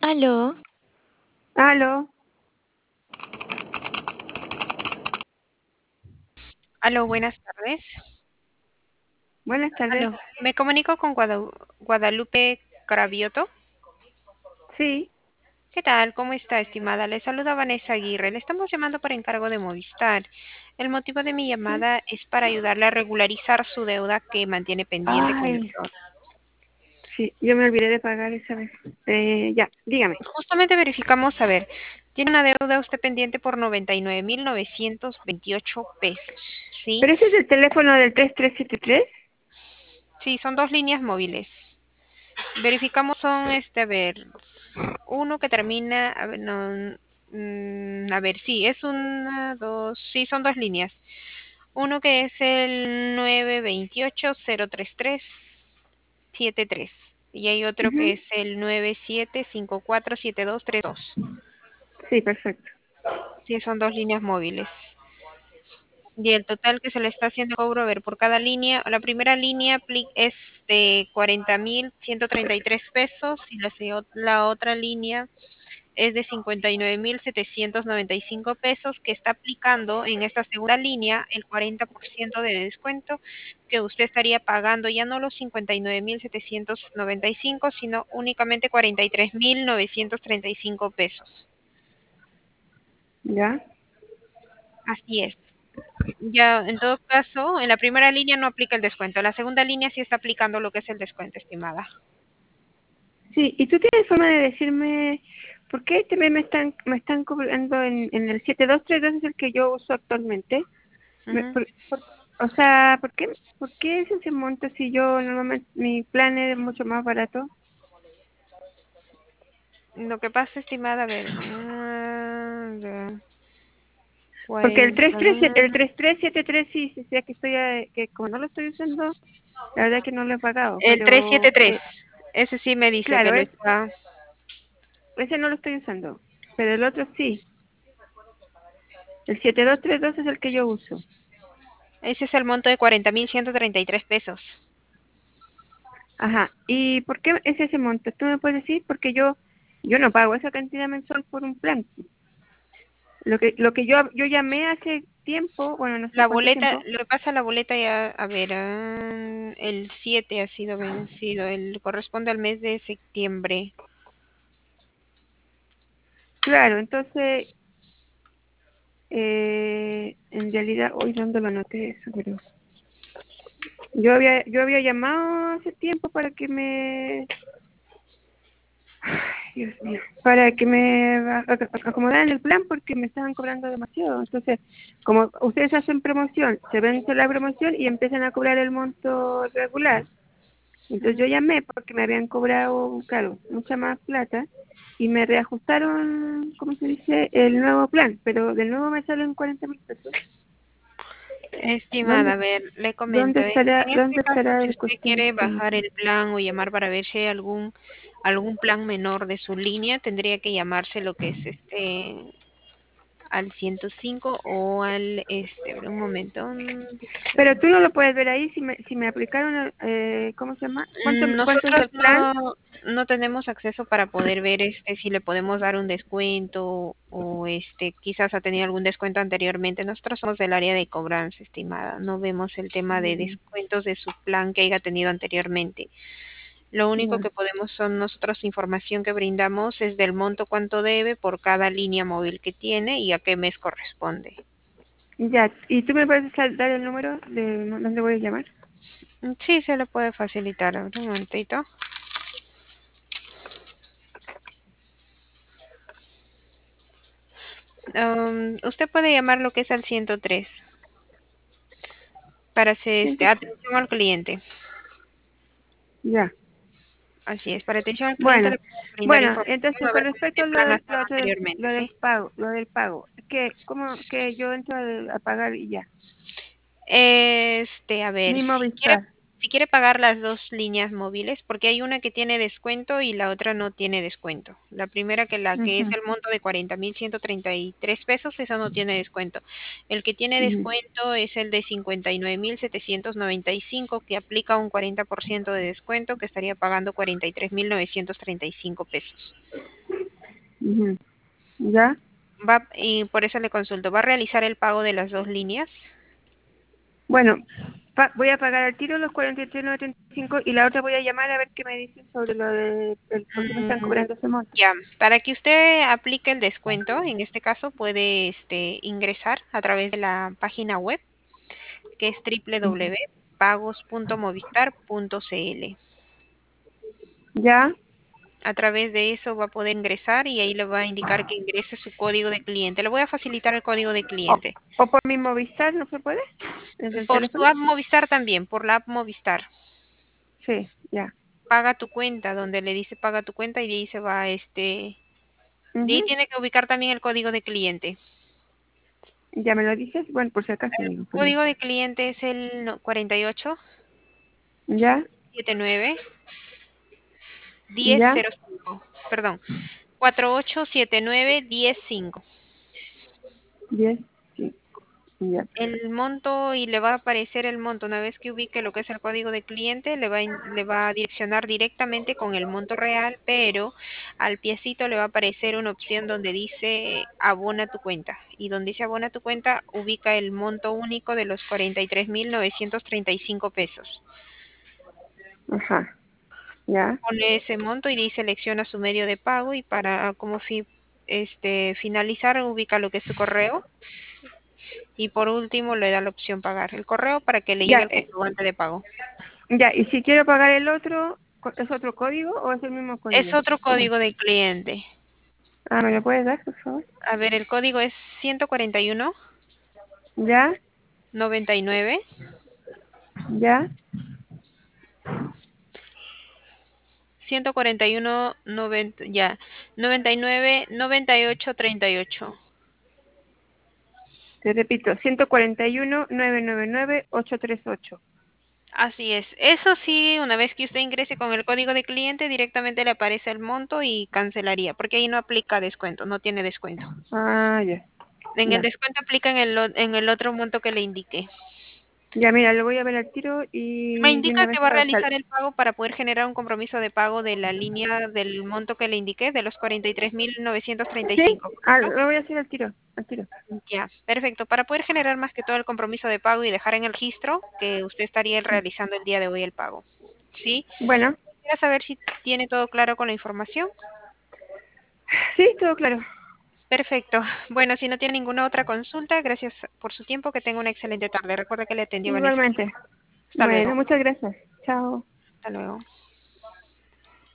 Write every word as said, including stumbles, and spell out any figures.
Aló, Aló, Aló, buenas tardes. buenas tardes. Aló, me comunico con Guada- Guadalupe Cravioto. Sí, ¿Qué tal? ¿Cómo está, estimada? Le saluda Vanessa Aguirre. Le estamos llamando por encargo de Movistar. El motivo de mi sí. llamada es para ayudarle a regularizar su deuda que mantiene pendiente con Ay, nosotros. sí, yo me olvidé de pagar esa vez. Eh, ya, dígame. Justamente verificamos, a ver, tiene una deuda usted pendiente por noventa y nueve mil novecientos veintiocho pesos, ¿sí? ¿Pero ese es el teléfono del tres tres siete tres? Sí, son dos líneas móviles. Verificamos son, este, a ver, uno que termina, a ver, no, mm, a ver, sí, es una, dos, sí, son dos líneas. Uno que es el nueve veintiocho cero treinta y tres setenta y tres y hay otro que Ujú. es el nueve siete cinco cuatro siete dos tres dos. Sí, perfecto. Sí, son dos líneas móviles. Y el total que se le está haciendo cobro, a ver, por cada línea, la primera línea apli- es de cuarenta mil ciento treinta y tres pesos y la, se- la otra línea es de cincuenta y nueve mil setecientos noventa y cinco pesos, que está aplicando en esta segunda línea el cuarenta por ciento de descuento, que usted estaría pagando ya no los cincuenta y nueve mil setecientos noventa y cinco, sino únicamente cuarenta y tres mil novecientos treinta y cinco pesos. Ya. Así es. Ya, en todo caso, en la primera línea no aplica el descuento. En la segunda línea sí está aplicando lo que es el descuento, estimada. Sí, ¿y tú tienes forma de decirme por qué este mes me están, me están cobrando en, en el siete dos tres dos es el que yo uso actualmente? Me- Ujú. por- por- o sea, ¿por qué, ¿por qué es ese monto si yo normalmente mi plan es mucho más barato? Lo que pasa, estimada, a ver, ah, ya, Porque el tres cuarenta. tres el tres tres siete tres sí, sí, sí, que estoy, eh, que como no lo estoy usando, la verdad que no lo he pagado, El pero trescientos setenta y tres, eh, ese sí me dice que claro, lo es, está. ese no lo estoy usando, pero el otro sí. El siete dos tres dos es el que yo uso. Ese es el monto de cuarenta mil ciento treinta y tres pesos. Ajá. ¿Y por qué es ese monto? ¿Tú me puedes decir? Porque yo yo no pago esa cantidad mensual por un plan. Lo que lo que yo yo llamé hace tiempo, bueno, no sé La cuánto boleta, tiempo. lo que pasa, la boleta ya, a ver, ah, el siete ha sido vencido, el corresponde al mes de septiembre. Claro, entonces eh, en realidad hoy dónde lo anoté eso, pero yo había yo había llamado hace tiempo para que me ay, Dios mío, para que me a- a- acomodaran el plan porque me estaban cobrando demasiado. Entonces, como ustedes hacen promoción, se vence la promoción y empiezan a cobrar el monto regular. Entonces yo Ujú. llamé porque me habían cobrado, claro, mucha más plata y me reajustaron, ¿cómo se dice?, el nuevo plan, pero de nuevo me salen cuarenta mil pesos. Estimada, ¿Dónde, a ver, le dónde comento, en, estará, en este dónde caso, estará si el usted quiere cuestionamiento? bajar el plan o llamar para ver si hay algún algún plan menor de su línea, tendría que llamarse lo que es este al ciento cinco o al este, a ver, un momento. mm, Pero tú no lo puedes ver ahí si me, si me aplicaron, eh, ¿cómo se llama? ¿Cuánto, Mm, cuánto es Nosotros el plan? no, no tenemos acceso para poder ver este si le podemos dar un descuento o este quizás ha tenido algún descuento anteriormente. Nosotros somos del área de cobranza, estimada. No vemos el tema de Mm, descuentos de su plan que haya tenido anteriormente. Lo único ya. que podemos son nosotros información que brindamos es del monto cuánto debe por cada línea móvil que tiene y a qué mes corresponde. Ya, ¿y tú me puedes sal- dar el número de dónde voy a llamar? Mm, Sí, se le puede facilitar. A ver, un momentito. Um, usted puede llamar lo que es al ciento tres para hacer este, ciento tres. atención al cliente. Ya. Así es, para atención al cliente Bueno, le podemos brindar bueno, información entonces a con ver con respecto qué a lo, plan ha estado lo otro del, lo anteriormente, del ¿sí? pago, lo del pago, que como que yo entro al- a, pagar y ya. Este, a ver, Mi si quiere, Movistar. si quiere pagar las dos líneas móviles, porque hay una que tiene descuento y la otra no tiene descuento. La primera que la que es Ujú, el monto de cuarenta mil ciento treinta y tres pesos, esa no tiene descuento. El que tiene ujú. descuento es el de cincuenta y nueve mil setecientos noventa y cinco, que aplica un cuarenta por ciento de descuento, que estaría pagando cuarenta y tres mil novecientos treinta y cinco pesos. Ujú. ¿Ya? Va, y por eso le consulto, ¿va a realizar el pago de las dos líneas? Bueno, pa- voy a pagar al tiro los cuarenta y tres novecientos treinta y cinco y la otra voy a llamar a ver qué me dicen sobre lo de, el, por qué me están Mm, cobrando ese monto. ya, para que usted aplique el descuento, en este caso puede este, ingresar a través de la página web que es w w w Ujú. punto pagos punto movistar punto c l. ¿Ya? A través de eso va a poder ingresar y ahí le va a indicar que ingrese su código de cliente. Le voy a facilitar el código de O, cliente. o por mi Movistar, ¿no se puede? ¿Desde el Por su teléfono? app Movistar también, por la app Movistar. Sí, ya. Paga tu cuenta, donde le dice paga tu cuenta y de ahí se va este, de ahí Ujú. tiene que ubicar también el código de cliente. ¿Ya me lo dices? Bueno, por si acaso El digo, pero... código de cliente es el no- cuarenta y ocho ¿Ya? setenta y nueve diez ¿Ya? cero cinco. Perdón, cuatro ocho siete nueve diez cinco. Diez, sí, ya. El monto y le va a aparecer el monto. Una vez que ubique lo que es el código de cliente, le va a, in- le va a direccionar directamente con el monto real, pero al piecito le va a aparecer una opción donde dice abona tu cuenta. Y donde dice abona tu cuenta, ubica el monto único de los cuarenta y tres mil novecientos treinta y cinco pesos. Ajá, ya. Pone ese monto y de ahí selecciona su medio de pago y para como fi- este, finalizar ubica lo que es su correo y por último le da la opción pagar. El correo para que le llegue Ya, el eh, comprobante de pago. ya, y si quiero pagar el otro, co- ¿es otro código o es el mismo Es código? otro ¿Cómo es? código de cliente. Ah, ¿me lo puedes dar, por favor? A ver, el código es ciento cuarenta y uno ¿Ya? noventa y nueve ¿Ya? ciento cuarenta y uno noventa ya noventa y nueve noventa y ocho treinta y ocho. Te repito, ciento cuarenta y uno novecientos noventa y nueve ochocientos treinta y ocho. Así es. Eso sí, una vez que usted ingrese con el código de cliente, directamente le aparece el monto y cancelaría, porque ahí no aplica descuento, no tiene descuento. Ah, ya, En el ya. descuento aplica en el, o- en el otro monto que le indiqué. Ya, mira, lo voy a ver al tiro Me y de indica una que vez va a para sal. realizar el pago para poder generar un compromiso de pago de la línea del monto que le indiqué, de los cuarenta y tres mil novecientos treinta y Sí, cinco, ah, ¿correcto? lo voy a hacer al tiro, al tiro. Ya, perfecto. Para poder generar más que todo el compromiso de pago y dejar en el registro que usted estaría realizando el día de hoy el pago. ¿Sí? Bueno, Quisiera saber si tiene todo claro con la información. sí, todo claro. Perfecto. Bueno, si no tiene ninguna otra consulta, gracias por su tiempo. Que tenga una excelente tarde. Recuerda que le atendió Vanessa. Igualmente. Hasta Bueno, luego. muchas gracias. Chao. Hasta luego.